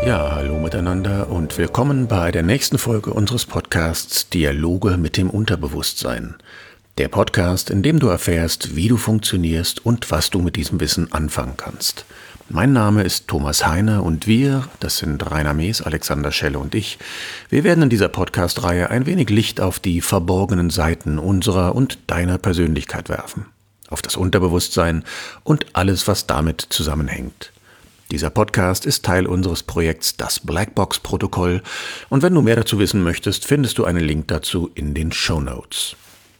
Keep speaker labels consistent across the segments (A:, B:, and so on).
A: Ja, hallo miteinander und willkommen bei der nächsten Folge unseres Podcasts Dialoge mit dem Unterbewusstsein. Der Podcast, in dem du erfährst, wie du funktionierst und was du mit diesem Wissen anfangen kannst. Mein Name ist Thomas Heine und wir, das sind Rainer Mees, Alexander Schelle und ich, wir werden in dieser Podcast-Reihe ein wenig Licht auf die verborgenen Seiten unserer und deiner Persönlichkeit werfen. Auf das Unterbewusstsein und alles, was damit zusammenhängt. Dieser Podcast ist Teil unseres Projekts Das Blackbox-Protokoll und wenn du mehr dazu wissen möchtest, findest du einen Link dazu in den Shownotes.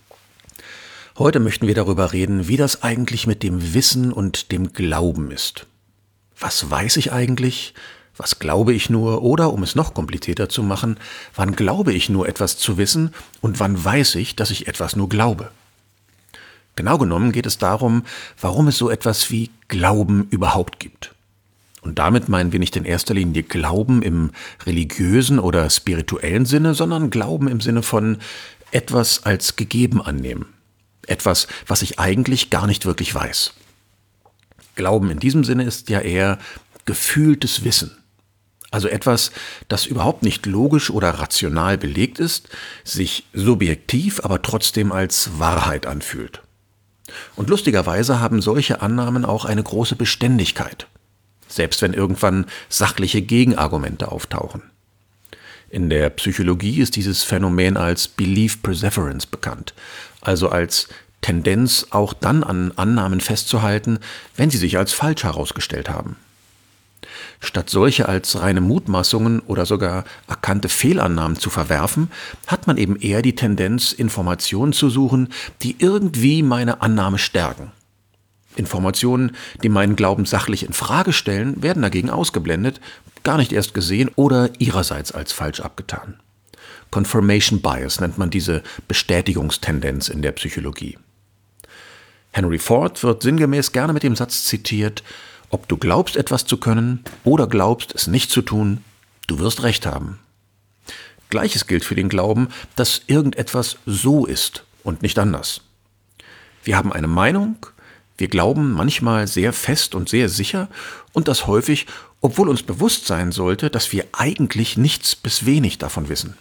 A: Heute möchten wir darüber reden, wie das eigentlich mit dem Wissen und dem Glauben ist. Was weiß ich eigentlich? Was glaube ich nur? Oder, um es noch komplizierter zu machen, wann glaube ich nur etwas zu wissen und wann weiß ich, dass ich etwas nur glaube? Genau genommen geht es darum, warum es so etwas wie Glauben überhaupt gibt. Und damit meinen wir nicht in erster Linie Glauben im religiösen oder spirituellen Sinne, sondern Glauben im Sinne von etwas als gegeben annehmen. Etwas, was ich eigentlich gar nicht wirklich weiß. Glauben in diesem Sinne ist ja eher gefühltes Wissen. Also etwas, das überhaupt nicht logisch oder rational belegt ist, sich subjektiv, aber trotzdem als Wahrheit anfühlt. Und lustigerweise haben solche Annahmen auch eine große Beständigkeit. Selbst wenn irgendwann sachliche Gegenargumente auftauchen. In der Psychologie ist dieses Phänomen als Belief Perseverance bekannt, also als Tendenz, auch dann an Annahmen festzuhalten, wenn sie sich als falsch herausgestellt haben. Statt solche als reine Mutmaßungen oder sogar erkannte Fehlannahmen zu verwerfen, hat man eben eher die Tendenz, Informationen zu suchen, die irgendwie meine Annahme stärken. Informationen, die meinen Glauben sachlich in Frage stellen, werden dagegen ausgeblendet, gar nicht erst gesehen oder ihrerseits als falsch abgetan. Confirmation Bias nennt man diese Bestätigungstendenz in der Psychologie. Henry Ford wird sinngemäß gerne mit dem Satz zitiert: Ob du glaubst, etwas zu können oder glaubst, es nicht zu tun, du wirst recht haben. Gleiches gilt für den Glauben, dass irgendetwas so ist und nicht anders. Wir haben eine Meinung. Wir glauben manchmal sehr fest und sehr sicher und das häufig, obwohl uns bewusst sein sollte, dass wir eigentlich nichts bis wenig davon wissen.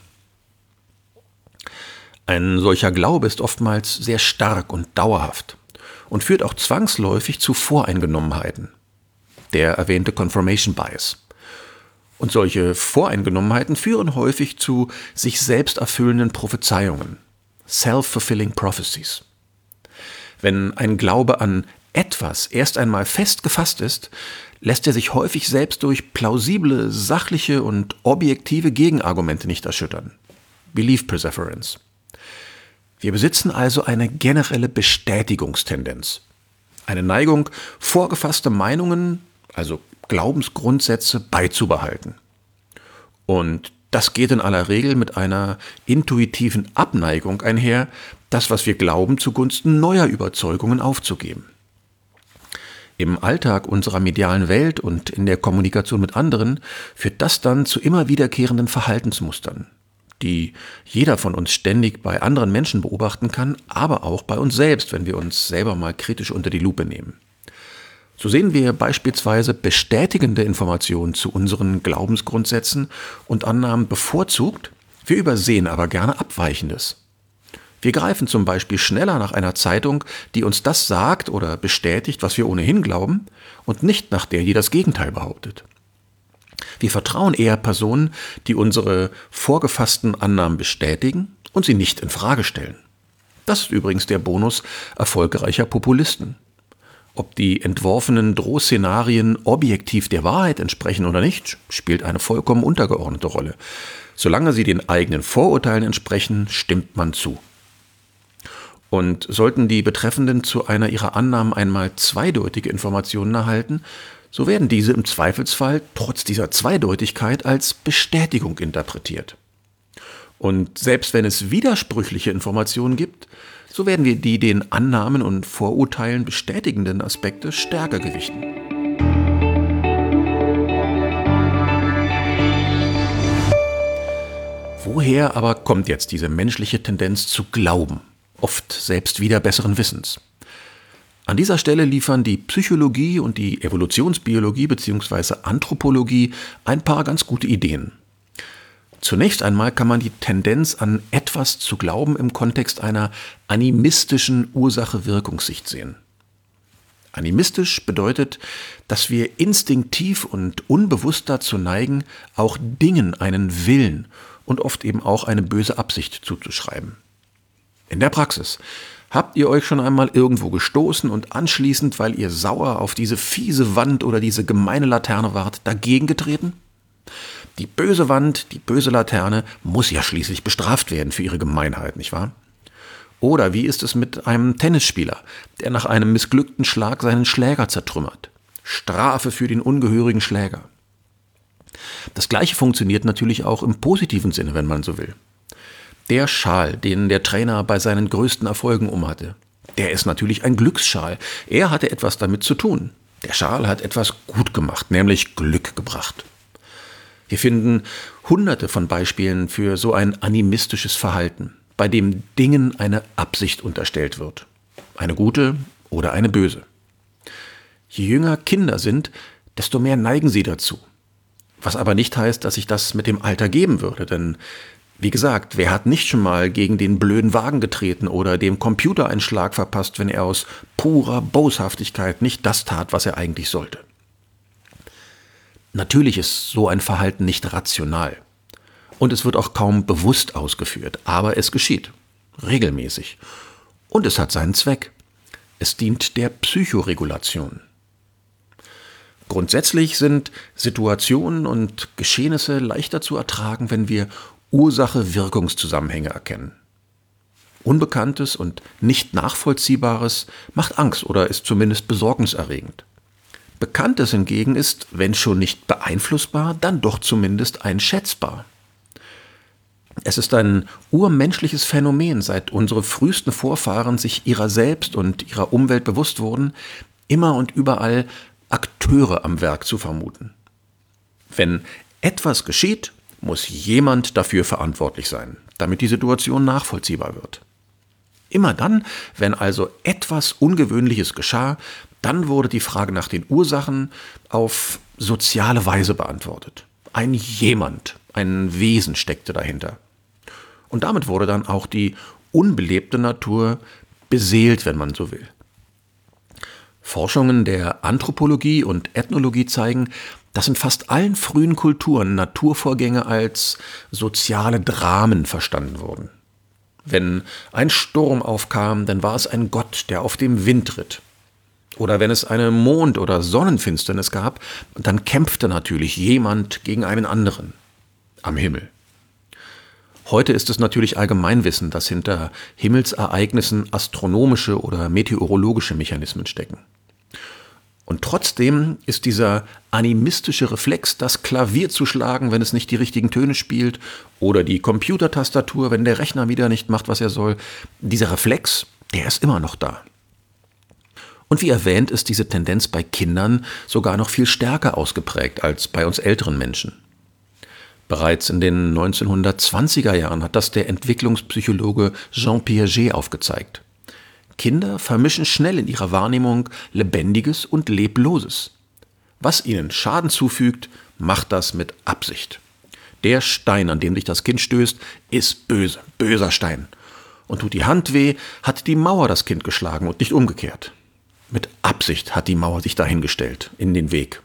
A: Ein solcher Glaube ist oftmals sehr stark und dauerhaft und führt auch zwangsläufig zu Voreingenommenheiten. Der erwähnte Confirmation Bias. Und solche Voreingenommenheiten führen häufig zu sich selbst erfüllenden Prophezeiungen, Self-fulfilling Prophecies. Wenn ein Glaube an etwas erst einmal fest gefasst ist, lässt er sich häufig selbst durch plausible, sachliche und objektive Gegenargumente nicht erschüttern. Belief Perseverance. Wir besitzen also eine generelle Bestätigungstendenz. Eine Neigung, vorgefasste Meinungen, also Glaubensgrundsätze, beizubehalten. Und das geht in aller Regel mit einer intuitiven Abneigung einher, das, was wir glauben, zugunsten neuer Überzeugungen aufzugeben. Im Alltag unserer medialen Welt und in der Kommunikation mit anderen führt das dann zu immer wiederkehrenden Verhaltensmustern, die jeder von uns ständig bei anderen Menschen beobachten kann, aber auch bei uns selbst, wenn wir uns selber mal kritisch unter die Lupe nehmen. So sehen wir beispielsweise bestätigende Informationen zu unseren Glaubensgrundsätzen und Annahmen bevorzugt, wir übersehen aber gerne Abweichendes. Wir greifen zum Beispiel schneller nach einer Zeitung, die uns das sagt oder bestätigt, was wir ohnehin glauben, und nicht nach der, die das Gegenteil behauptet. Wir vertrauen eher Personen, die unsere vorgefassten Annahmen bestätigen und sie nicht in Frage stellen. Das ist übrigens der Bonus erfolgreicher Populisten. Ob die entworfenen Drohszenarien objektiv der Wahrheit entsprechen oder nicht, spielt eine vollkommen untergeordnete Rolle. Solange sie den eigenen Vorurteilen entsprechen, stimmt man zu. Und sollten die Betreffenden zu einer ihrer Annahmen einmal zweideutige Informationen erhalten, so werden diese im Zweifelsfall trotz dieser Zweideutigkeit als Bestätigung interpretiert. Und selbst wenn es widersprüchliche Informationen gibt, so werden wir die den Annahmen und Vorurteilen bestätigenden Aspekte stärker gewichten. Woher aber kommt jetzt diese menschliche Tendenz zu glauben, oft selbst wieder besseren Wissens? An dieser Stelle liefern die Psychologie und die Evolutionsbiologie bzw. Anthropologie ein paar ganz gute Ideen. Zunächst einmal kann man die Tendenz an etwas zu glauben im Kontext einer animistischen Ursache-Wirkungssicht sehen. Animistisch bedeutet, dass wir instinktiv und unbewusst dazu neigen, auch Dingen einen Willen und oft eben auch eine böse Absicht zuzuschreiben. In der Praxis: Habt ihr euch schon einmal irgendwo gestoßen und anschließend, weil ihr sauer auf diese fiese Wand oder diese gemeine Laterne wart, dagegen getreten? Die böse Wand, die böse Laterne muss ja schließlich bestraft werden für ihre Gemeinheit, nicht wahr? Oder wie ist es mit einem Tennisspieler, der nach einem missglückten Schlag seinen Schläger zertrümmert? Strafe für den ungehörigen Schläger. Das Gleiche funktioniert natürlich auch im positiven Sinne, wenn man so will. Der Schal, den der Trainer bei seinen größten Erfolgen umhatte, der ist natürlich ein Glücksschal. Er hatte etwas damit zu tun. Der Schal hat etwas gut gemacht, nämlich Glück gebracht. Wir finden hunderte von Beispielen für so ein animistisches Verhalten, bei dem Dingen eine Absicht unterstellt wird. Eine gute oder eine böse. Je jünger Kinder sind, desto mehr neigen sie dazu. Was aber nicht heißt, dass sich das mit dem Alter geben würde, denn wie gesagt, wer hat nicht schon mal gegen den blöden Wagen getreten oder dem Computer einen Schlag verpasst, wenn er aus purer Boshaftigkeit nicht das tat, was er eigentlich sollte? Natürlich ist so ein Verhalten nicht rational. Und es wird auch kaum bewusst ausgeführt, aber es geschieht. Regelmäßig. Und es hat seinen Zweck. Es dient der Psychoregulation. Grundsätzlich sind Situationen und Geschehnisse leichter zu ertragen, wenn wir Ursache-Wirkungszusammenhänge erkennen. Unbekanntes und nicht Nachvollziehbares macht Angst oder ist zumindest besorgniserregend. Bekanntes hingegen ist, wenn schon nicht beeinflussbar, dann doch zumindest einschätzbar. Es ist ein urmenschliches Phänomen, seit unsere frühesten Vorfahren sich ihrer selbst und ihrer Umwelt bewusst wurden, immer und überall Akteure am Werk zu vermuten. Wenn etwas geschieht, muss jemand dafür verantwortlich sein, damit die Situation nachvollziehbar wird. Immer dann, wenn also etwas Ungewöhnliches geschah, dann wurde die Frage nach den Ursachen auf soziale Weise beantwortet. Ein Jemand, ein Wesen steckte dahinter. Und damit wurde dann auch die unbelebte Natur beseelt, wenn man so will. Forschungen der Anthropologie und Ethnologie zeigen, dass in fast allen frühen Kulturen Naturvorgänge als soziale Dramen verstanden wurden. Wenn ein Sturm aufkam, dann war es ein Gott, der auf dem Wind ritt. Oder wenn es eine Mond- oder Sonnenfinsternis gab, dann kämpfte natürlich jemand gegen einen anderen am Himmel. Heute ist es natürlich Allgemeinwissen, dass hinter Himmelsereignissen astronomische oder meteorologische Mechanismen stecken. Und trotzdem ist dieser animistische Reflex, das Klavier zu schlagen, wenn es nicht die richtigen Töne spielt, oder die Computertastatur, wenn der Rechner wieder nicht macht, was er soll, dieser Reflex, der ist immer noch da. Und wie erwähnt, ist diese Tendenz bei Kindern sogar noch viel stärker ausgeprägt als bei uns älteren Menschen. Bereits in den 1920er Jahren hat das der Entwicklungspsychologe Jean Piaget aufgezeigt. Kinder vermischen schnell in ihrer Wahrnehmung Lebendiges und Lebloses. Was ihnen Schaden zufügt, macht das mit Absicht. Der Stein, an dem sich das Kind stößt, ist böse, böser Stein. Und tut die Hand weh, hat die Mauer das Kind geschlagen und nicht umgekehrt. Mit Absicht hat die Mauer sich dahingestellt, in den Weg.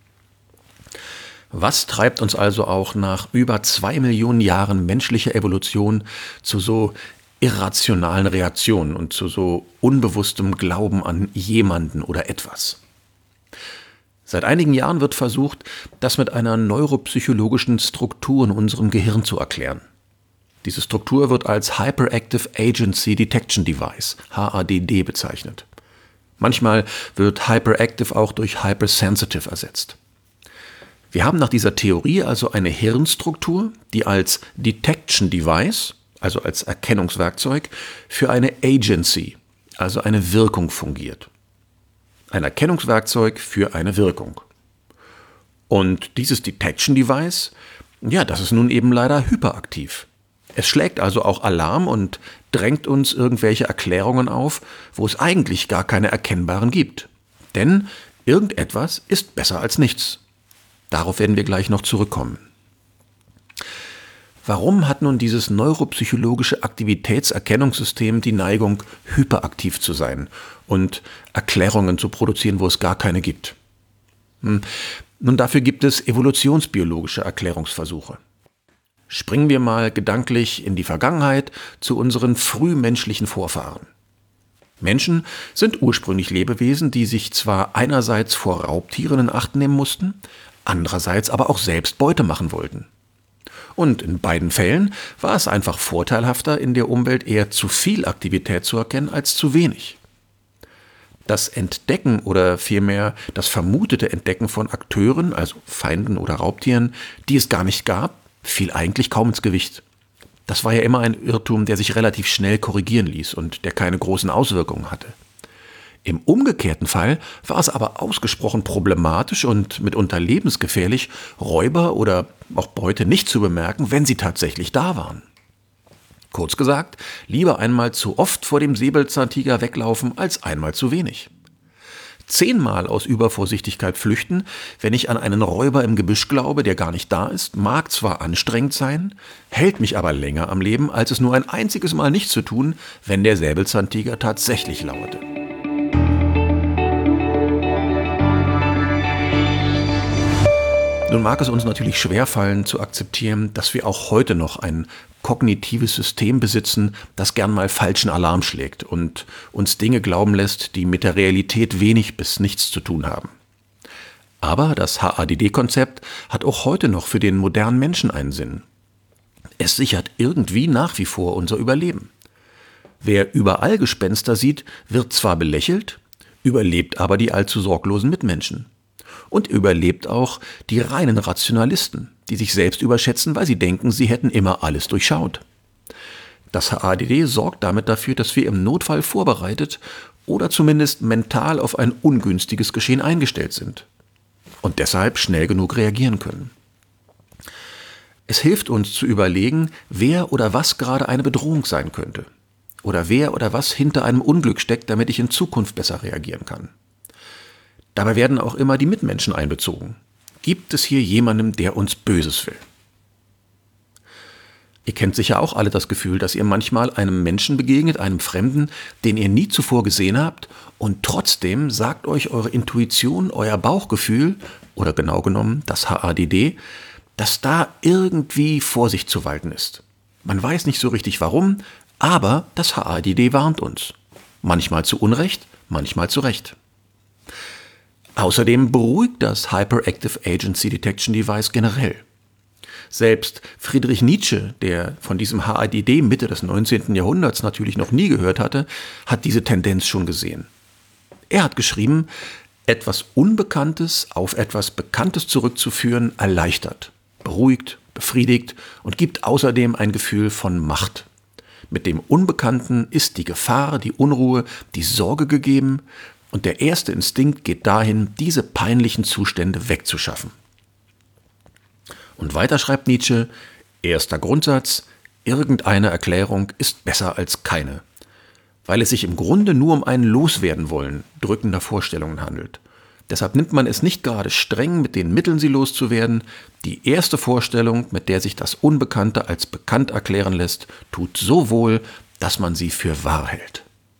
A: Was treibt uns also auch nach über 2 Millionen Jahren menschlicher Evolution zu so irrationalen Reaktionen und zu so unbewusstem Glauben an jemanden oder etwas? Seit einigen Jahren wird versucht, das mit einer neuropsychologischen Struktur in unserem Gehirn zu erklären. Diese Struktur wird als Hyperactive Agency Detection Device, HADD, bezeichnet. Manchmal wird Hyperactive auch durch Hypersensitive ersetzt. Wir haben nach dieser Theorie also eine Hirnstruktur, die als Detection Device, also als Erkennungswerkzeug, für eine Agency, also eine Wirkung fungiert. Ein Erkennungswerkzeug für eine Wirkung. Und dieses Detection Device, ja, das ist nun eben leider hyperaktiv. Es schlägt also auch Alarm und drängt uns irgendwelche Erklärungen auf, wo es eigentlich gar keine erkennbaren gibt. Denn irgendetwas ist besser als nichts. Darauf werden wir gleich noch zurückkommen. Warum hat nun dieses neuropsychologische Aktivitätserkennungssystem die Neigung, hyperaktiv zu sein und Erklärungen zu produzieren, wo es gar keine gibt? Nun, dafür gibt es evolutionsbiologische Erklärungsversuche. Springen wir mal gedanklich in die Vergangenheit zu unseren frühmenschlichen Vorfahren. Menschen sind ursprünglich Lebewesen, die sich zwar einerseits vor Raubtieren in Acht nehmen mussten, andererseits aber auch selbst Beute machen wollten. Und in beiden Fällen war es einfach vorteilhafter, in der Umwelt eher zu viel Aktivität zu erkennen als zu wenig. Das Entdecken oder vielmehr das vermutete Entdecken von Akteuren, also Feinden oder Raubtieren, die es gar nicht gab, fiel eigentlich kaum ins Gewicht. Das war ja immer ein Irrtum, der sich relativ schnell korrigieren ließ und der keine großen Auswirkungen hatte. Im umgekehrten Fall war es aber ausgesprochen problematisch und mitunter lebensgefährlich, Räuber oder auch Beute nicht zu bemerken, wenn sie tatsächlich da waren. Kurz gesagt, lieber einmal zu oft vor dem Säbelzahntiger weglaufen, als einmal zu wenig. 10-mal aus Übervorsichtigkeit flüchten, wenn ich an einen Räuber im Gebüsch glaube, der gar nicht da ist, mag zwar anstrengend sein, hält mich aber länger am Leben, als es nur ein einziges Mal nicht zu tun, wenn der Säbelzahntiger tatsächlich lauerte. Nun mag es uns natürlich schwerfallen zu akzeptieren, dass wir auch heute noch ein kognitives System besitzen, das gern mal falschen Alarm schlägt und uns Dinge glauben lässt, die mit der Realität wenig bis nichts zu tun haben. Aber das HADD-Konzept hat auch heute noch für den modernen Menschen einen Sinn. Es sichert irgendwie nach wie vor unser Überleben. Wer überall Gespenster sieht, wird zwar belächelt, überlebt aber die allzu sorglosen Mitmenschen. Und überlebt auch die reinen Rationalisten, die sich selbst überschätzen, weil sie denken, sie hätten immer alles durchschaut. Das HADD sorgt damit dafür, dass wir im Notfall vorbereitet oder zumindest mental auf ein ungünstiges Geschehen eingestellt sind und deshalb schnell genug reagieren können. Es hilft uns zu überlegen, wer oder was gerade eine Bedrohung sein könnte oder wer oder was hinter einem Unglück steckt, damit ich in Zukunft besser reagieren kann. Dabei werden auch immer die Mitmenschen einbezogen. Gibt es hier jemanden, der uns Böses will? Ihr kennt sicher auch alle das Gefühl, dass ihr manchmal einem Menschen begegnet, einem Fremden, den ihr nie zuvor gesehen habt, und trotzdem sagt euch eure Intuition, euer Bauchgefühl, oder genau genommen das HADD, dass da irgendwie Vorsicht zu walten ist. Man weiß nicht so richtig warum, aber das HADD warnt uns. Manchmal zu Unrecht, manchmal zu Recht. Außerdem beruhigt das Hyperactive Agency Detection Device generell. Selbst Friedrich Nietzsche, der von diesem HADD Mitte des 19. Jahrhunderts natürlich noch nie gehört hatte, hat diese Tendenz schon gesehen. Er hat geschrieben, etwas Unbekanntes auf etwas Bekanntes zurückzuführen erleichtert, beruhigt, befriedigt und gibt außerdem ein Gefühl von Macht. Mit dem Unbekannten ist die Gefahr, die Unruhe, die Sorge gegeben, und der erste Instinkt geht dahin, diese peinlichen Zustände wegzuschaffen. Und weiter schreibt Nietzsche, erster Grundsatz, irgendeine Erklärung ist besser als keine, weil es sich im Grunde nur um ein Loswerden-Wollen drückender Vorstellungen handelt. Deshalb nimmt man es nicht gerade streng, mit den Mitteln sie loszuwerden. Die erste Vorstellung, mit der sich das Unbekannte als bekannt erklären lässt, tut so wohl, dass man sie für wahr hält.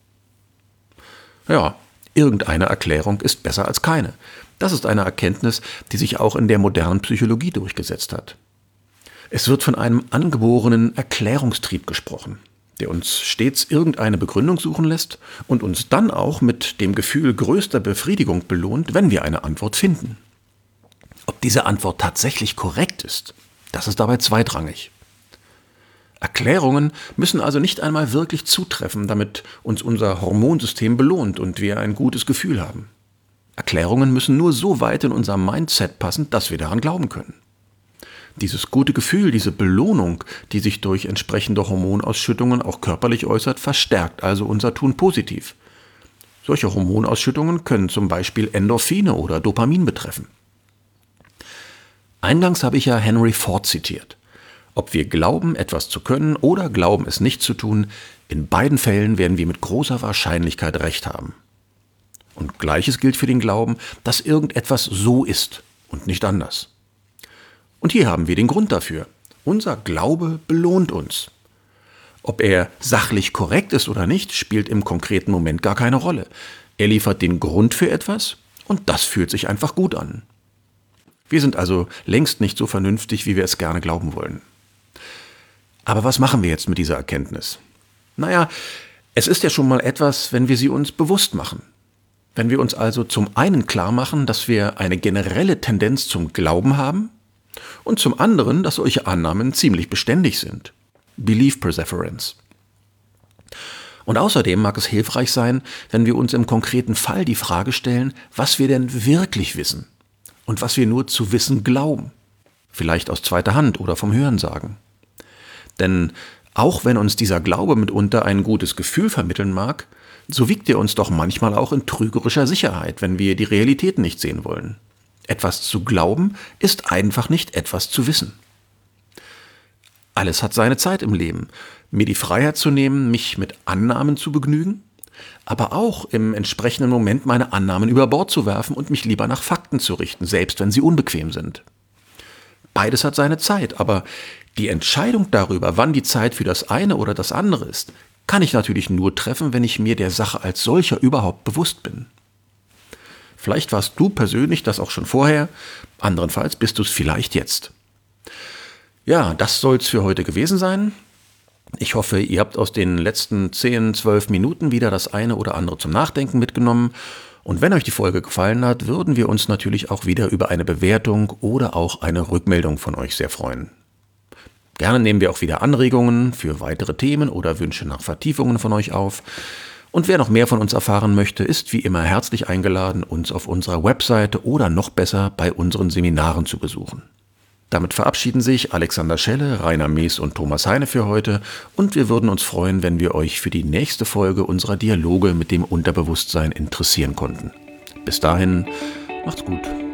A: Ja, irgendeine Erklärung ist besser als keine. Das ist eine Erkenntnis, die sich auch in der modernen Psychologie durchgesetzt hat. Es wird von einem angeborenen Erklärungstrieb gesprochen, der uns stets irgendeine Begründung suchen lässt und uns dann auch mit dem Gefühl größter Befriedigung belohnt, wenn wir eine Antwort finden. Ob diese Antwort tatsächlich korrekt ist, das ist dabei zweitrangig. Erklärungen müssen also nicht einmal wirklich zutreffen, damit uns unser Hormonsystem belohnt und wir ein gutes Gefühl haben. Erklärungen müssen nur so weit in unser Mindset passen, dass wir daran glauben können. Dieses gute Gefühl, diese Belohnung, die sich durch entsprechende Hormonausschüttungen auch körperlich äußert, verstärkt also unser Tun positiv. Solche Hormonausschüttungen können zum Beispiel Endorphine oder Dopamin betreffen. Eingangs habe ich ja Henry Ford zitiert. Ob wir glauben, etwas zu können oder glauben, es nicht zu tun, in beiden Fällen werden wir mit großer Wahrscheinlichkeit recht haben. Und Gleiches gilt für den Glauben, dass irgendetwas so ist und nicht anders. Und hier haben wir den Grund dafür. Unser Glaube belohnt uns. Ob er sachlich korrekt ist oder nicht, spielt im konkreten Moment gar keine Rolle. Er liefert den Grund für etwas und das fühlt sich einfach gut an. Wir sind also längst nicht so vernünftig, wie wir es gerne glauben wollen. Aber was machen wir jetzt mit dieser Erkenntnis? Naja, es ist ja schon mal etwas, wenn wir sie uns bewusst machen. Wenn wir uns also zum einen klar machen, dass wir eine generelle Tendenz zum Glauben haben und zum anderen, dass solche Annahmen ziemlich beständig sind. Belief Perseverance. Und außerdem mag es hilfreich sein, wenn wir uns im konkreten Fall die Frage stellen, was wir denn wirklich wissen und was wir nur zu wissen glauben. Vielleicht aus zweiter Hand oder vom Hörensagen. Denn auch wenn uns dieser Glaube mitunter ein gutes Gefühl vermitteln mag, so wiegt er uns doch manchmal auch in trügerischer Sicherheit, wenn wir die Realität nicht sehen wollen. Etwas zu glauben ist einfach nicht etwas zu wissen. Alles hat seine Zeit im Leben. Mir die Freiheit zu nehmen, mich mit Annahmen zu begnügen, aber auch im entsprechenden Moment meine Annahmen über Bord zu werfen und mich lieber nach Fakten zu richten, selbst wenn sie unbequem sind. Beides hat seine Zeit, aber die Entscheidung darüber, wann die Zeit für das eine oder das andere ist, kann ich natürlich nur treffen, wenn ich mir der Sache als solcher überhaupt bewusst bin. Vielleicht warst du persönlich das auch schon vorher, anderenfalls bist du es vielleicht jetzt. Ja, das soll es für heute gewesen sein. Ich hoffe, ihr habt aus den letzten 10, 12 Minuten wieder das eine oder andere zum Nachdenken mitgenommen. Und wenn euch die Folge gefallen hat, würden wir uns natürlich auch wieder über eine Bewertung oder auch eine Rückmeldung von euch sehr freuen. Gerne nehmen wir auch wieder Anregungen für weitere Themen oder Wünsche nach Vertiefungen von euch auf. Und wer noch mehr von uns erfahren möchte, ist wie immer herzlich eingeladen, uns auf unserer Webseite oder noch besser bei unseren Seminaren zu besuchen. Damit verabschieden sich Alexander Schelle, Rainer Mees und Thomas Heine für heute und wir würden uns freuen, wenn wir euch für die nächste Folge unserer Dialoge mit dem Unterbewusstsein interessieren konnten. Bis dahin, macht's gut.